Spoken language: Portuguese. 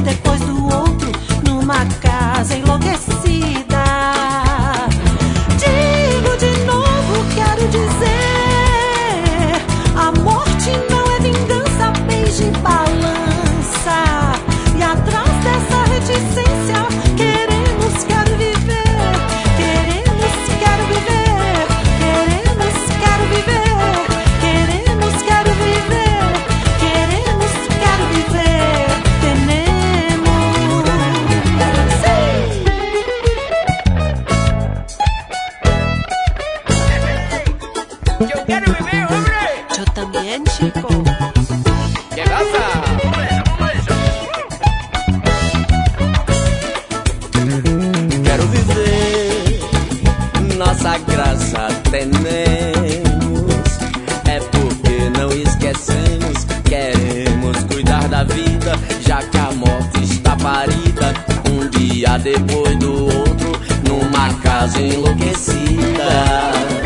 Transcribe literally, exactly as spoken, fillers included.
depois do outro, numa casa enlouquecida. Digo de novo, quero dizer, a morte não é vingança, beijo e balança. E atrás dessa reticência, queremos, quero viver, queremos, quero viver, queremos, quero viver, queremos, quero viver, queremos, quero viver, tenemos. Sim. Yo quiero vivir, hombre. Yo también, chico. ¿Qué pasa? Quero viver, nossa graça temos. É porque não esquecemos, queremos cuidar da vida, já que a morte está parida, um dia depois do outro, numa casa enlouquecida.